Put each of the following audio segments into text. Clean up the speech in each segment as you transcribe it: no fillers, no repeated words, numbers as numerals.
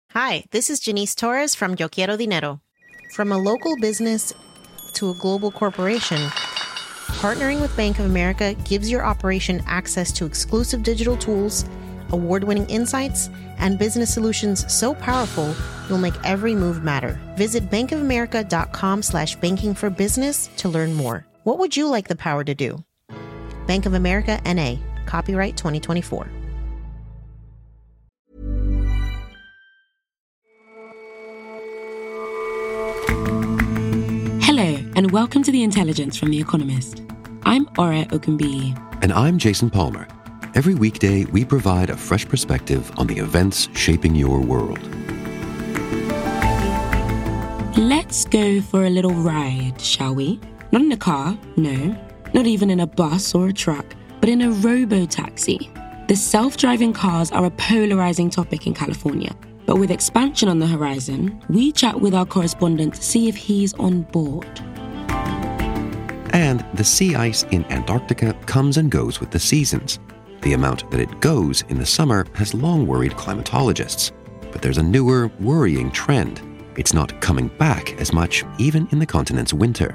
Hi, this is Janice Torres from Yo Quiero Dinero. From a local business to a global corporation, partnering with Bank of America gives your operation access to exclusive digital tools, award-winning insights, and business solutions so powerful you'll make every move matter. Visit bankofamerica.com/banking for business to learn more. What would you like the power to do? Bank of America, N.A. Copyright 2024. Hello, and welcome to The Intelligence from The Economist. I'm Ore Okunbiyi. And I'm Jason Palmer. Every weekday, we provide a fresh perspective on the events shaping your world. Let's go for a little ride, shall we? Not in a car, no. Not even in a bus or a truck, but in a robo-taxi. The self-driving cars are a polarizing topic in California. But with expansion on the horizon, we chat with our correspondent to see if he's on board. And the sea ice in Antarctica comes and goes with the seasons. The amount that it goes in the summer has long worried climatologists. But there's a newer, worrying trend. It's not coming back as much, even in the continent's winter.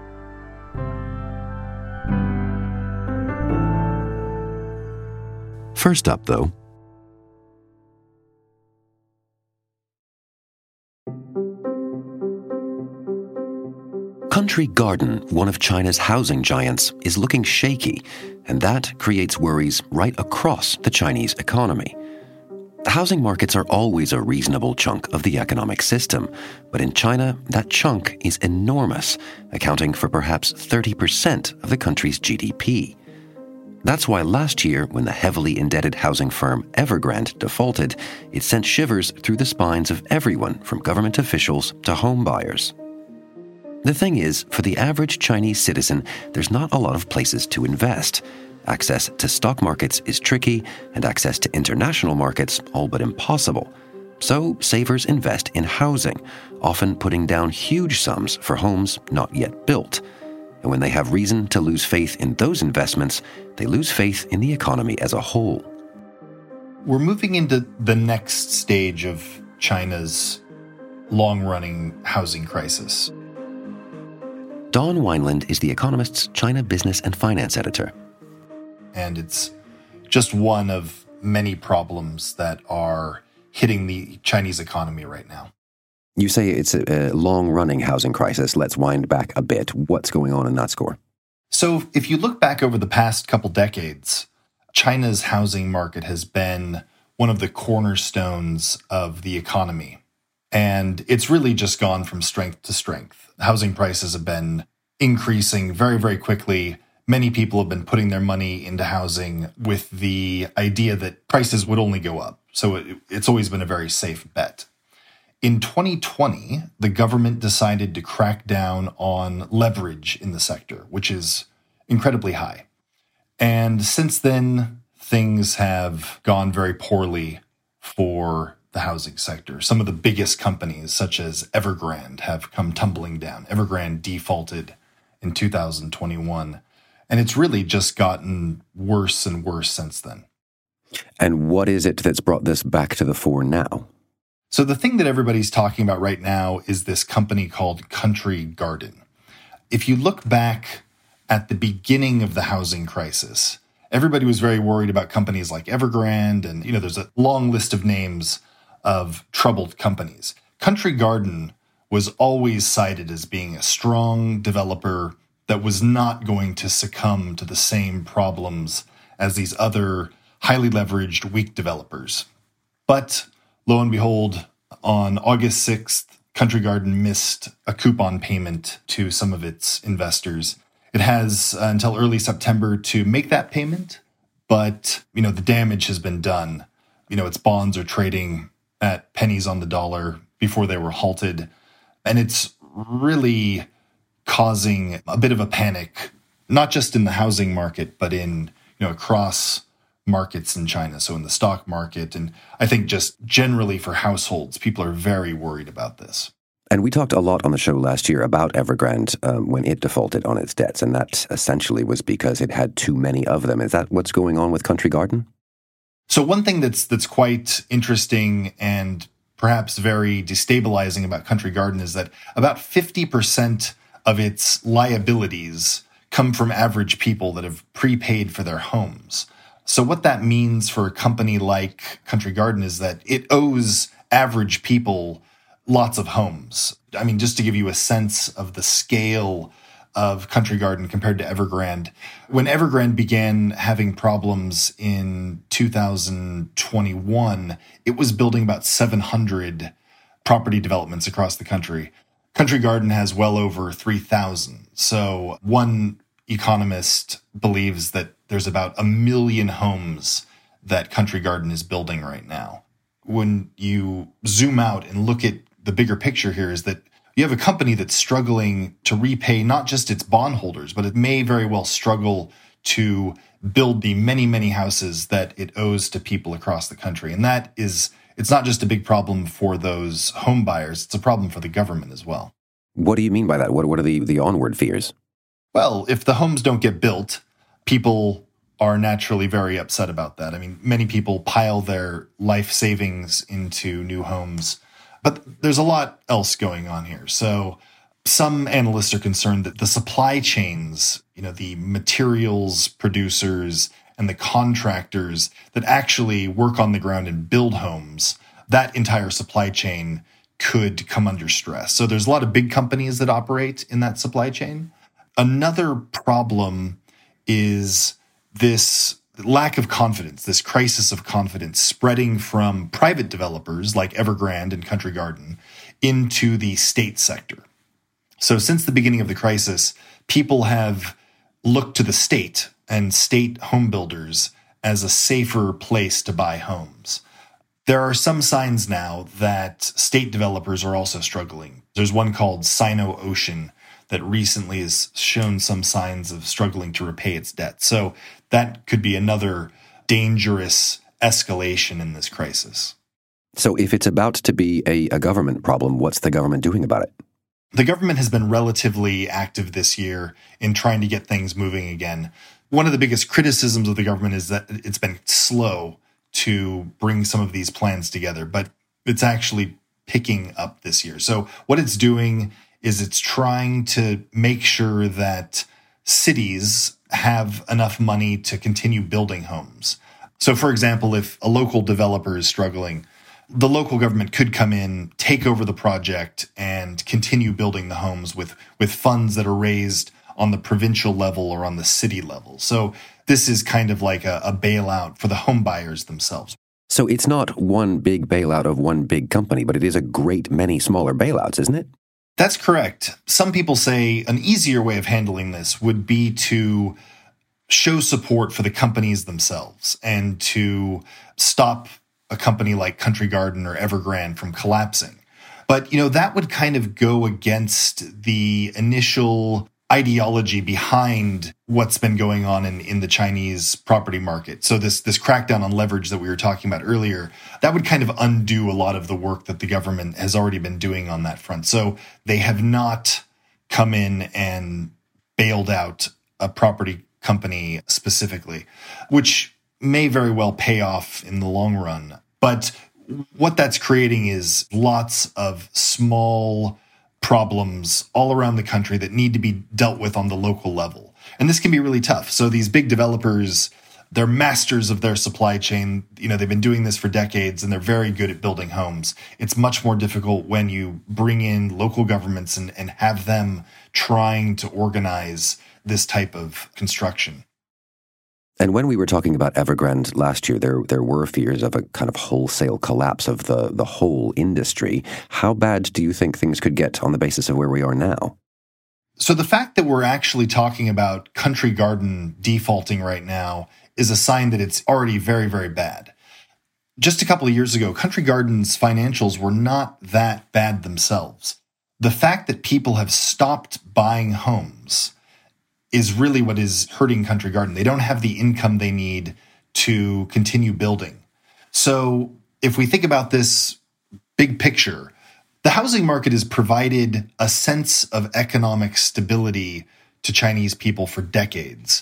First up, though, Country Garden, one of China's housing giants, is looking shaky, and that creates worries right across the Chinese economy. Housing markets are always a reasonable chunk of the economic system, but in China, that chunk is enormous, accounting for perhaps 30% of the country's GDP. That's why last year, when the heavily indebted housing firm Evergrande defaulted, it sent shivers through the spines of everyone from government officials to home buyers. The thing is, for the average Chinese citizen, there's not a lot of places to invest. Access to stock markets is tricky, and access to international markets all but impossible. So savers invest in housing, often putting down huge sums for homes not yet built. And when they have reason to lose faith in those investments, they lose faith in the economy as a whole. We're moving into the next stage of China's long-running housing crisis. Don Wineland is The Economist's China business and finance editor. And it's just one of many problems that are hitting the Chinese economy right now. You say it's a long-running housing crisis. Let's wind back a bit. What's going on in that score? So if you look back over the past couple decades, China's housing market has been one of the cornerstones of the economy. And it's really just gone from strength to strength. Housing prices have been increasing very, very quickly. Many people have been putting their money into housing with the idea that prices would only go up. So it's always been a very safe bet. In 2020, the government decided to crack down on leverage in the sector, which is incredibly high. And since then, things have gone very poorly for the housing sector. Some of the biggest companies, such as Evergrande, have come tumbling down. Evergrande defaulted in 2021, and it's really just gotten worse and worse since then. And what is it that's brought this back to the fore now? So the thing that everybody's talking about right now is this company called Country Garden. If you look back at the beginning of the housing crisis, everybody was very worried about companies like Evergrande, and there's a long list of names of troubled companies. Country Garden was always cited as being a strong developer that was not going to succumb to the same problems as these other highly leveraged, weak developers. But lo and behold, on August 6th, Country Garden missed a coupon payment to some of its investors. It has until early September to make that payment, but the damage has been done. Its bonds are trading at pennies on the dollar before they were halted. And it's really causing a bit of a panic, not just in the housing market, but in, across markets in China. So in the stock market. And I think just generally for households, people are very worried about this. And we talked a lot on the show last year about Evergrande when it defaulted on its debts. And that essentially was because it had too many of them. Is that what's going on with Country Garden? So one thing that's quite interesting and perhaps very destabilizing about Country Garden is that about 50% of its liabilities come from average people that have prepaid for their homes. So what that means for a company like Country Garden is that it owes average people lots of homes. I mean, just to give you a sense of the scale of Country Garden compared to Evergrande, when Evergrande began having problems in 2021, it was building about 700 property developments across the country. Country Garden has well over 3,000. So one economist believes that there's about 1 million homes that Country Garden is building right now. When you zoom out and look at the bigger picture here, is that you have a company that's struggling to repay not just its bondholders, but it may very well struggle to build the many, many houses that it owes to people across the country. And that is, it's not just a big problem for those home buyers, it's a problem for the government as well. What do you mean by that? What are the onward fears? Well, if the homes don't get built, people are naturally very upset about that. I mean, many people pile their life savings into new homes, but there's a lot else going on here. So some analysts are concerned that the supply chains, the materials producers and the contractors that actually work on the ground and build homes, that entire supply chain could come under stress. So there's a lot of big companies that operate in that supply chain. Another problem is this lack of confidence, this crisis of confidence spreading from private developers like Evergrande and Country Garden into the state sector. So since the beginning of the crisis, people have looked to the state and state home builders as a safer place to buy homes. There are some signs now that state developers are also struggling. There's one called Sino-Ocean that recently has shown some signs of struggling to repay its debt. So that could be another dangerous escalation in this crisis. So if it's about to be a government problem, what's the government doing about it? The government has been relatively active this year in trying to get things moving again. One of the biggest criticisms of the government is that it's been slow to bring some of these plans together, but it's actually picking up this year. So what it's doing is it's trying to make sure that cities have enough money to continue building homes. So, for example, if a local developer is struggling, the local government could come in, take over the project, and continue building the homes with funds that are raised on the provincial level or on the city level. So this is kind of like a bailout for the home buyers themselves. So it's not one big bailout of one big company, but it is a great many smaller bailouts, isn't it? That's correct. Some people say an easier way of handling this would be to show support for the companies themselves and to stop a company like Country Garden or Evergrande from collapsing. But, that would kind of go against the initial ideology behind what's been going on in the Chinese property market. So this crackdown on leverage that we were talking about earlier, that would kind of undo a lot of the work that the government has already been doing on that front. So they have not come in and bailed out a property company specifically, which may very well pay off in the long run. But what that's creating is lots of small problems all around the country that need to be dealt with on the local level. And this can be really tough. So these big developers, they're masters of their supply chain. They've been doing this for decades and they're very good at building homes. It's much more difficult when you bring in local governments and have them trying to organize this type of construction. And when we were talking about Evergrande last year, there were fears of a kind of wholesale collapse of the whole industry. How bad do you think things could get on the basis of where we are now? So the fact that we're actually talking about Country Garden defaulting right now is a sign that it's already very, very bad. Just a couple of years ago, Country Garden's financials were not that bad themselves. The fact that people have stopped buying homes is really what is hurting Country Garden. They don't have the income they need to continue building. So if we think about this big picture, the housing market has provided a sense of economic stability to Chinese people for decades.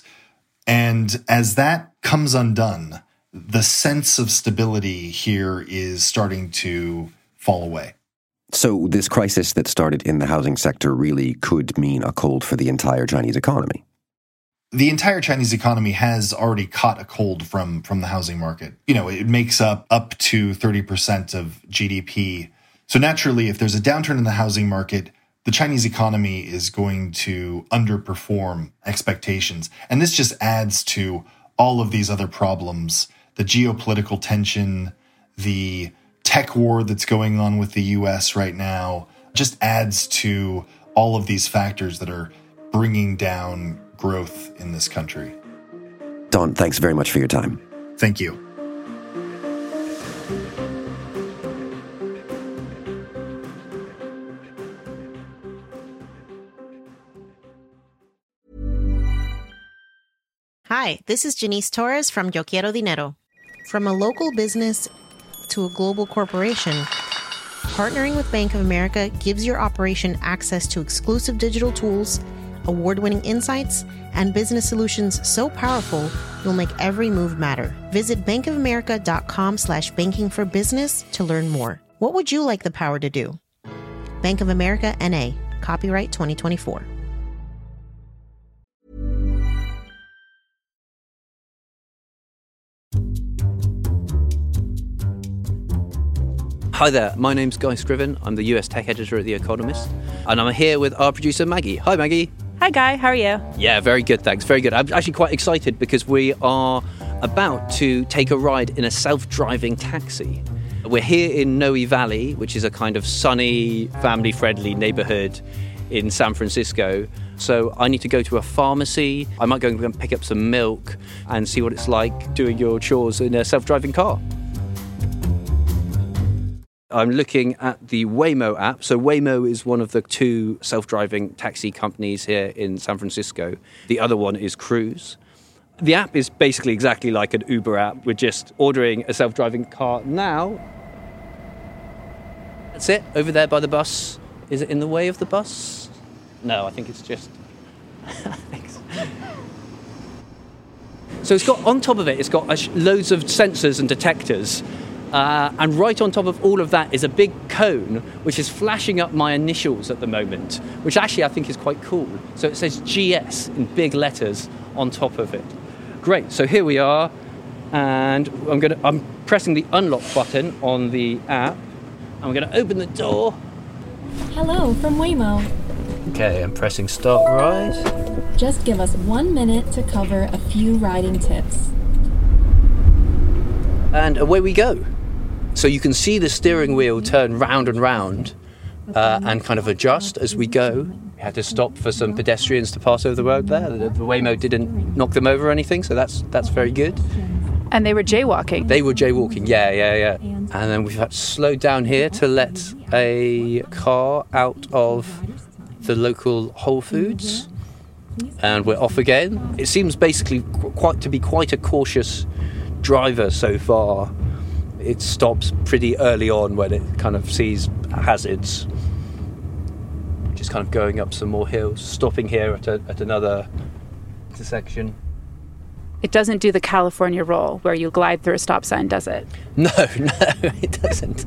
And as that comes undone, the sense of stability here is starting to fall away. So this crisis that started in the housing sector really could mean a cold for the entire Chinese economy. The entire Chinese economy has already caught a cold from the housing market. It makes up to 30% of GDP. So naturally, if there's a downturn in the housing market, the Chinese economy is going to underperform expectations. And this just adds to all of these other problems, the geopolitical tension, the tech war that's going on with the US right now, just adds to all of these factors that are bringing down growth in this country. Don, thanks very much for your time. Thank you. Hi, this is Janice Torres from Yo Quiero Dinero. From a local business to a global corporation, partnering with Bank of America gives your operation access to exclusive digital tools, award-winning insights, and business solutions so powerful, you'll make every move matter. Visit bankofamerica.com/banking for business to learn more. What would you like the power to do? Bank of America, N.A., copyright 2024. Hi there, my name's Guy Scriven. I'm the US tech editor at The Economist, and I'm here with our producer Maggie. Hi Maggie. Hi Guy, how are you? Yeah, very good, thanks. Very good. I'm actually quite excited because we are about to take a ride in a self-driving taxi. We're here in Noe Valley, which is a kind of sunny, family-friendly neighborhood in San Francisco. So I need to go to a pharmacy. I might go and pick up some milk and see what it's like doing your chores in a self-driving car. I'm looking at the Waymo app. So Waymo is one of the two self-driving taxi companies here in San Francisco. The other one is Cruise. The app is basically exactly like an Uber app. We're just ordering a self-driving car now. That's it, over there by the bus. Is it in the way of the bus? No, I think it's just... Thanks. So it's got, on top of it, it's got loads of sensors and detectors. And right on top of all of that is a big cone which is flashing up my initials at the moment, which actually I think is quite cool. So it says GS in big letters on top of it. Great, so here we are, and I'm pressing the unlock button on the app. I'm going to open the door. Hello from Waymo. Okay, I'm pressing start ride. Just give us 1 minute to cover a few riding tips. And away we go. So you can see the steering wheel turn round and round and kind of adjust as we go. We had to stop for some pedestrians to pass over the road there. The Waymo didn't knock them over or anything, so that's very good. And they were jaywalking. They were jaywalking, yeah. And then we've had to slow down here to let a car out of the local Whole Foods. And we're off again. It seems basically quite a cautious driver so far. It stops pretty early on when it kind of sees hazards. Just kind of going up some more hills, stopping here at another intersection. It doesn't do the California roll where you glide through a stop sign, does it? No, it doesn't.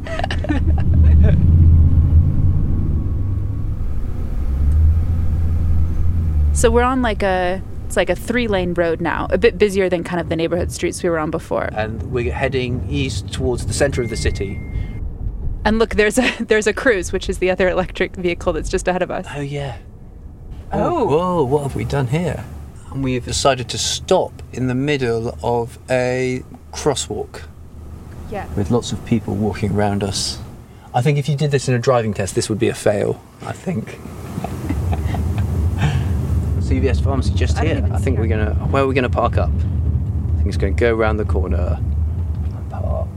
So we're on it's like a 3-lane road now, a bit busier than kind of the neighborhood streets we were on before. And we're heading east towards the center of the city. And look, there's a Cruise, which is the other electric vehicle that's just ahead of us. Oh, yeah. Oh. Whoa, what have we done here? And we've decided to stop in the middle of a crosswalk. Yeah. With lots of people walking around us. I think if you did this in a driving test, this would be a fail, I think. CVS Pharmacy just here. I think where are we gonna park up? I think it's gonna go around the corner and park.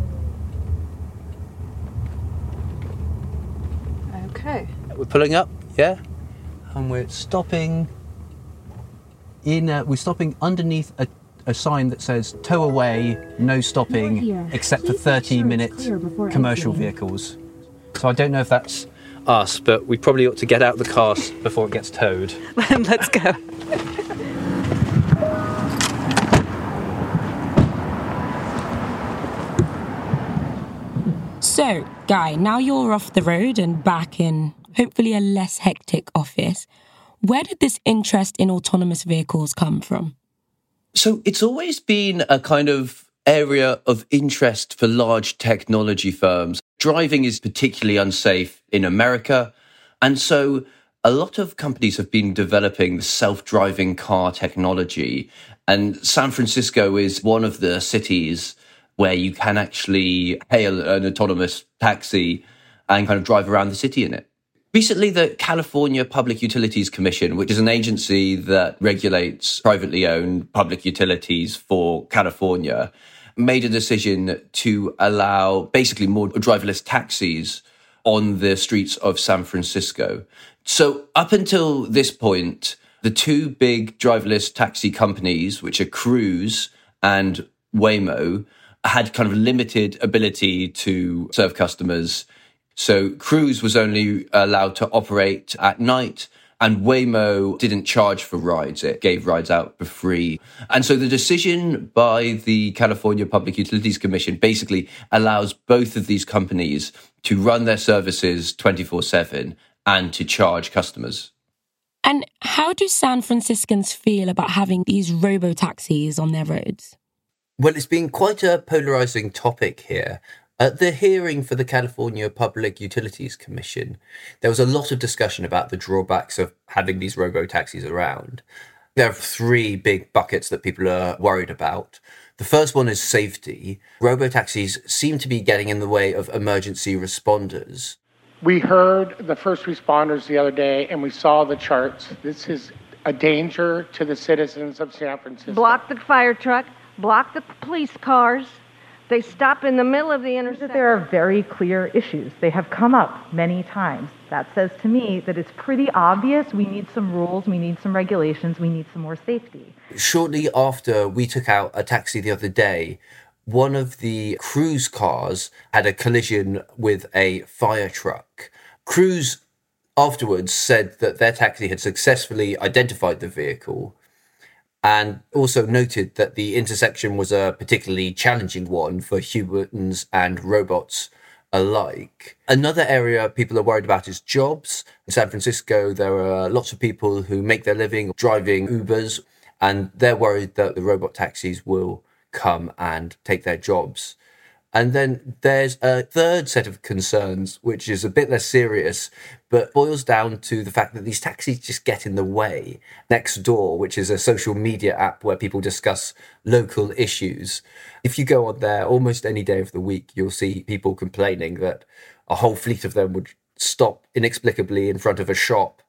Okay. We're pulling up, yeah? And we're stopping underneath a sign that says tow away, no stopping, except for 30-minute commercial vehicles. So I don't know if that's us, but we probably ought to get out the car before it gets towed. Let's go. So, Guy, now you're off the road and back in hopefully a less hectic office. Where did this interest in autonomous vehicles come from? So it's always been a kind of area of interest for large technology firms. Driving is particularly unsafe in America. And so a lot of companies have been developing self-driving car technology. And San Francisco is one of the cities where you can actually hail an autonomous taxi and kind of drive around the city in it. Recently, the California Public Utilities Commission, which is an agency that regulates privately owned public utilities for California, made a decision to allow basically more driverless taxis on the streets of San Francisco. So up until this point, the two big driverless taxi companies, which are Cruise and Waymo, had kind of limited ability to serve customers. So Cruise was only allowed to operate at night, and Waymo didn't charge for rides. It gave rides out for free. And so the decision by the California Public Utilities Commission basically allows both of these companies to run their services 24/7 and to charge customers. And how do San Franciscans feel about having these robo-taxis on their roads? Well, it's been quite a polarizing topic here. At the hearing for the California Public Utilities Commission, there was a lot of discussion about the drawbacks of having these robo-taxis around. There are three big buckets that people are worried about. The first one is safety. Robo-taxis seem to be getting in the way of emergency responders. We heard the first responders the other day and we saw the charts. This is a danger to the citizens of San Francisco. Block the fire truck, block the police cars. They stop in the middle of the intersection. There are very clear issues. They have come up many times. That says to me that it's pretty obvious we need some rules, we need some regulations, we need some more safety. Shortly after we took out a taxi the other day, one of the Cruise cars had a collision with a fire truck. Cruise afterwards said that their taxi had successfully identified the vehicle, and also noted that the intersection was a particularly challenging one for humans and robots alike. Another area people are worried about is jobs. In San Francisco, there are lots of people who make their living driving Ubers, and they're worried that the robot taxis will come and take their jobs. And then there's a third set of concerns, which is a bit less serious, but boils down to the fact that these taxis just get in the way. Nextdoor, which is a social media app where people discuss local issues. If you go on there almost any day of the week, you'll see people complaining that a whole fleet of them would stop inexplicably in front of a shop,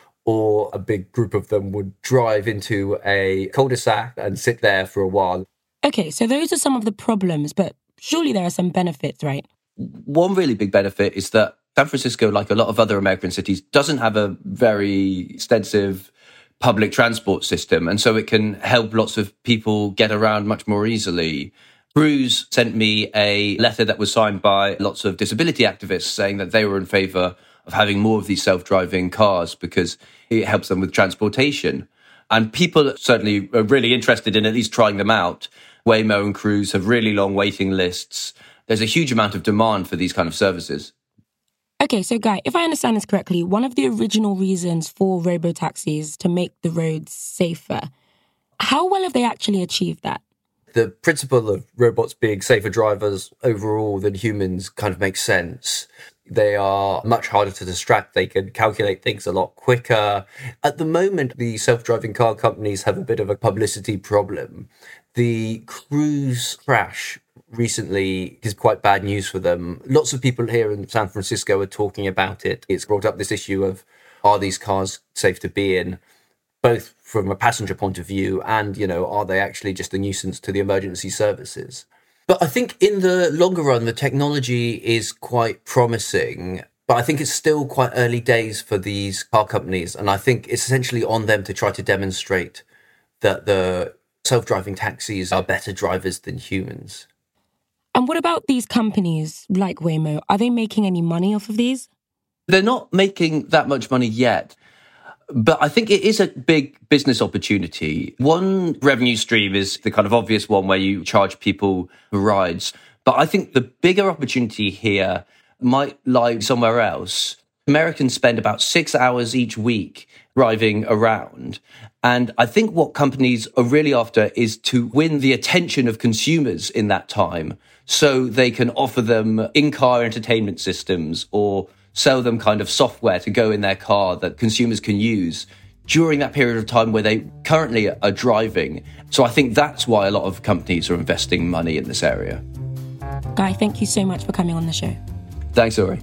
or a big group of them would drive into a cul-de-sac and sit there for a while. Okay, so those are some of the problems, but surely there are some benefits, right? One really big benefit is that San Francisco, like a lot of other American cities, doesn't have a very extensive public transport system. And so it can help lots of people get around much more easily. Cruise sent me a letter that was signed by lots of disability activists saying that they were in favour of having more of these self-driving cars because it helps them with transportation. And people certainly are really interested in at least trying them out. Waymo and Cruise have really long waiting lists. There's a huge amount of demand for these kind of services. Okay, so Guy, if I understand this correctly, one of the original reasons for robo-taxis to make the roads safer, how well have they actually achieved that? The principle of robots being safer drivers overall than humans kind of makes sense. They are much harder to distract. They can calculate things a lot quicker. At the moment, the self-driving car companies have a bit of a publicity problem. The Cruise crash recently is quite bad news for them. Lots of people here in San Francisco are talking about it. It's brought up this issue of, are these cars safe to be in, both from a passenger point of view and, are they actually just a nuisance to the emergency services? But I think in the longer run, the technology is quite promising, but I think it's still quite early days for these car companies. And I think it's essentially on them to try to demonstrate that the self-driving taxis are better drivers than humans. And what about these companies like Waymo? Are they making any money off of these? They're not making that much money yet. But I think it is a big business opportunity. One revenue stream is the kind of obvious one where you charge people for rides. But I think the bigger opportunity here might lie somewhere else. Americans spend about 6 hours each week driving around. And I think what companies are really after is to win the attention of consumers in that time so they can offer them in-car entertainment systems or sell them kind of software to go in their car that consumers can use during that period of time where they currently are driving. So I think that's why a lot of companies are investing money in this area. Guy, thank you so much for coming on the show. Thanks, Ori.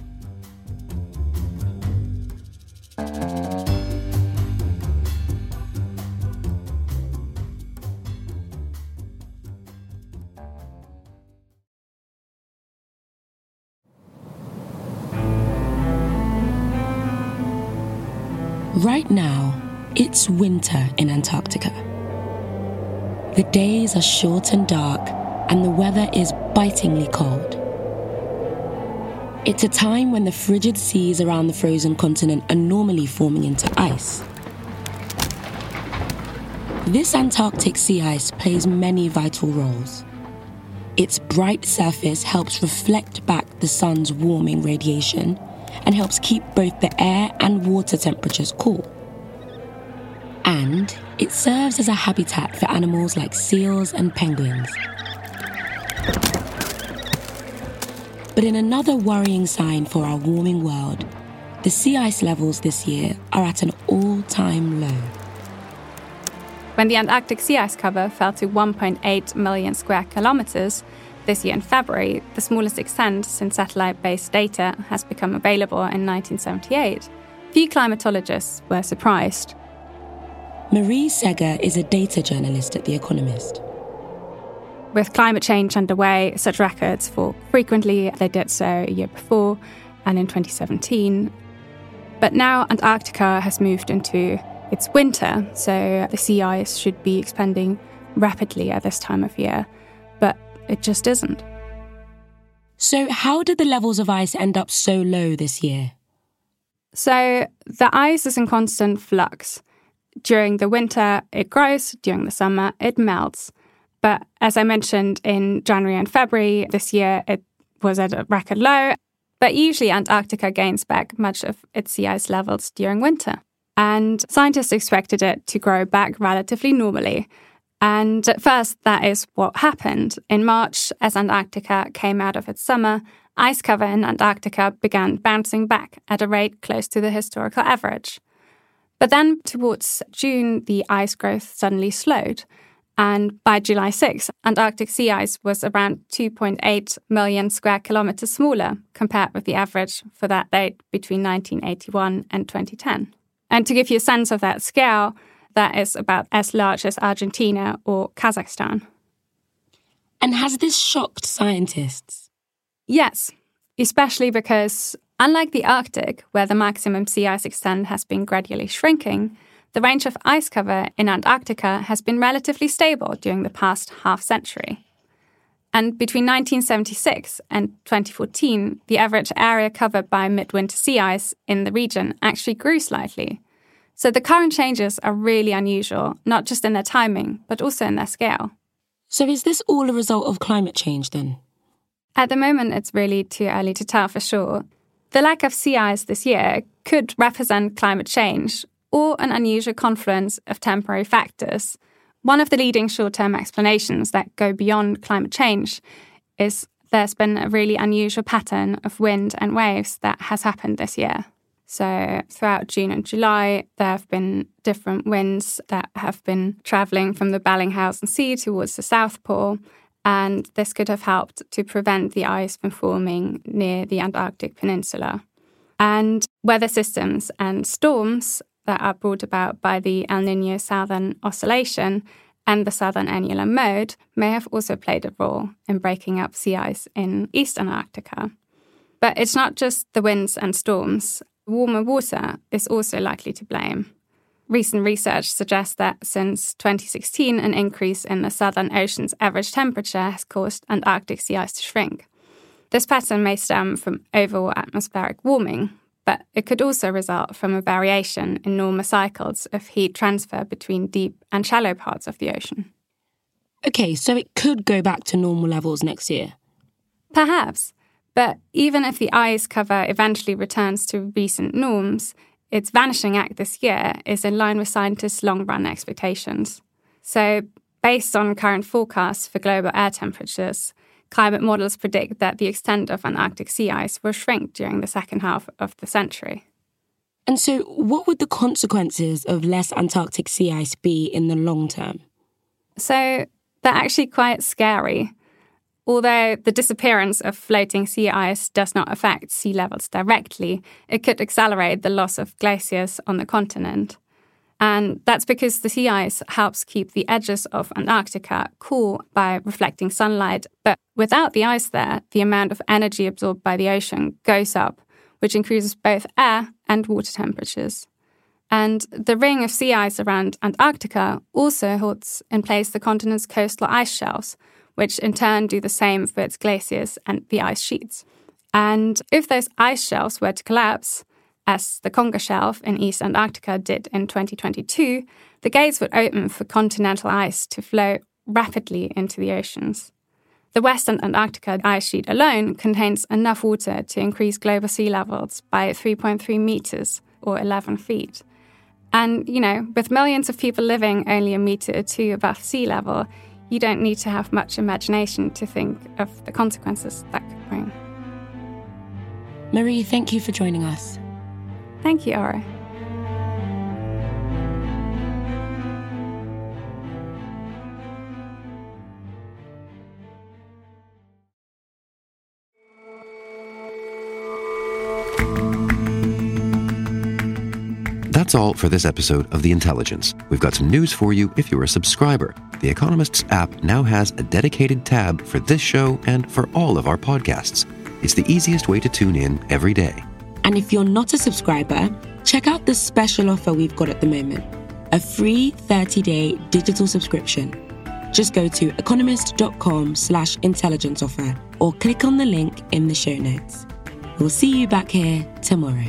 Right now, it's winter in Antarctica. The days are short and dark, and the weather is bitingly cold. It's a time when the frigid seas around the frozen continent are normally forming into ice. This Antarctic sea ice plays many vital roles. Its bright surface helps reflect back the sun's warming radiation and helps keep both the air and water temperatures cool. And it serves as a habitat for animals like seals and penguins. But in another worrying sign for our warming world, the sea ice levels this year are at an all-time low. When the Antarctic sea ice cover fell to 1.8 million square kilometers this year in February, the smallest extent since satellite-based data has become available in 1978, few climatologists were surprised. Marie Seger is a data journalist at The Economist. With climate change underway, such records fall frequently. They did so a year before and in 2017. But now Antarctica has moved into its winter, so the sea ice should be expanding rapidly at this time of year. But it just isn't. So how did the levels of ice end up so low this year? So the ice is in constant flux. During the winter, it grows. During the summer, it melts. But as I mentioned, in January and February this year, it was at a record low. But usually Antarctica gains back much of its sea ice levels during winter. And scientists expected it to grow back relatively normally. And at first, that is what happened. In March, as Antarctica came out of its summer, ice cover in Antarctica began bouncing back at a rate close to the historical average. But then towards June, the ice growth suddenly slowed. And by July 6, Antarctic sea ice was around 2.8 million square kilometers smaller compared with the average for that date between 1981 and 2010. And to give you a sense of that scale, that is about as large as Argentina or Kazakhstan. And has this shocked scientists? Yes, especially because, unlike the Arctic, where the maximum sea ice extent has been gradually shrinking, the range of ice cover in Antarctica has been relatively stable during the past half-century. And between 1976 and 2014, the average area covered by midwinter sea ice in the region actually grew slightly. So the current changes are really unusual, not just in their timing, but also in their scale. So is this all a result of climate change then? At the moment, it's really too early to tell for sure. The lack of sea ice this year could represent climate change or an unusual confluence of temporary factors. One of the leading short-term explanations that go beyond climate change is there's been a really unusual pattern of wind and waves that has happened this year. So throughout June and July, there have been different winds that have been travelling from the Bellingshausen Sea towards the South Pole, and this could have helped to prevent the ice from forming near the Antarctic Peninsula. And weather systems and storms that are brought about by the El Niño Southern Oscillation and the Southern Annular Mode may have also played a role in breaking up sea ice in East Antarctica. But it's not just the winds and storms. Warmer water is also likely to blame. Recent research suggests that since 2016, an increase in the Southern Ocean's average temperature has caused Antarctic sea ice to shrink. This pattern may stem from overall atmospheric warming, but it could also result from a variation in normal cycles of heat transfer between deep and shallow parts of the ocean. Okay, so it could go back to normal levels next year? Perhaps. But even if the ice cover eventually returns to recent norms, its vanishing act this year is in line with scientists' long-run expectations. So, based on current forecasts for global air temperatures, climate models predict that the extent of Antarctic sea ice will shrink during the second half of the century. And so, what would the consequences of less Antarctic sea ice be in the long term? So, they're actually quite scary. Although the disappearance of floating sea ice does not affect sea levels directly, it could accelerate the loss of glaciers on the continent. And that's because the sea ice helps keep the edges of Antarctica cool by reflecting sunlight. But without the ice there, the amount of energy absorbed by the ocean goes up, which increases both air and water temperatures. And the ring of sea ice around Antarctica also holds in place the continent's coastal ice shelves, which in turn do the same for its glaciers and the ice sheets. And if those ice shelves were to collapse, as the Conger Shelf in East Antarctica did in 2022, the gates would open for continental ice to flow rapidly into the oceans. The Western Antarctica ice sheet alone contains enough water to increase global sea levels by 3.3 meters, or 11 feet. And, with millions of people living only a meter or two above sea level, you don't need to have much imagination to think of the consequences that could bring. Marie, thank you for joining us. Thank you, Aura. That's all for this episode of The Intelligence. We've got some news for you if you're a subscriber. The Economist's app now has a dedicated tab for this show and for all of our podcasts. It's the easiest way to tune in every day. And if you're not a subscriber, check out the special offer we've got at the moment. A free 30-day digital subscription. Just go to economist.com/intelligence offer or click on the link in the show notes. We'll see you back here tomorrow.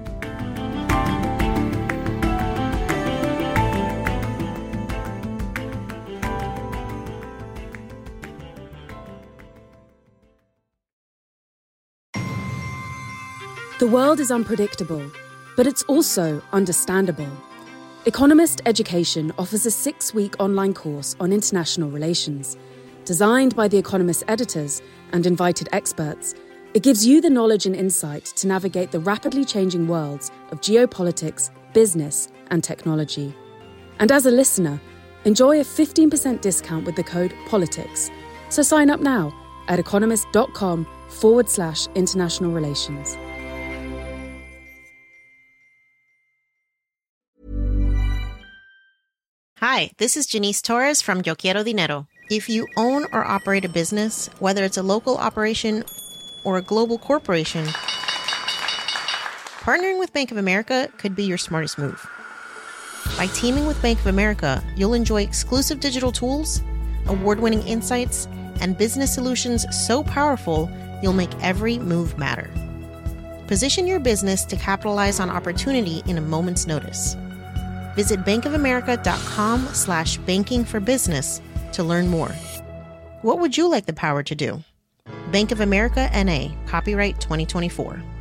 The world is unpredictable, but it's also understandable. Economist Education offers a 6-week online course on international relations. Designed by The Economist editors and invited experts, it gives you the knowledge and insight to navigate the rapidly changing worlds of geopolitics, business, and technology. And as a listener, enjoy a 15% discount with the code POLITICS. So sign up now at economist.com/international relations. Hi, this is Janice Torres from Yo Quiero Dinero. If you own or operate a business, whether it's a local operation or a global corporation, partnering with Bank of America could be your smartest move. By teaming with Bank of America, you'll enjoy exclusive digital tools, award-winning insights, and business solutions so powerful, you'll make every move matter. Position your business to capitalize on opportunity in a moment's notice. Visit bankofamerica.com/bankingforbusiness to learn more. What would you like the power to do? Bank of America, N.A., copyright 2024.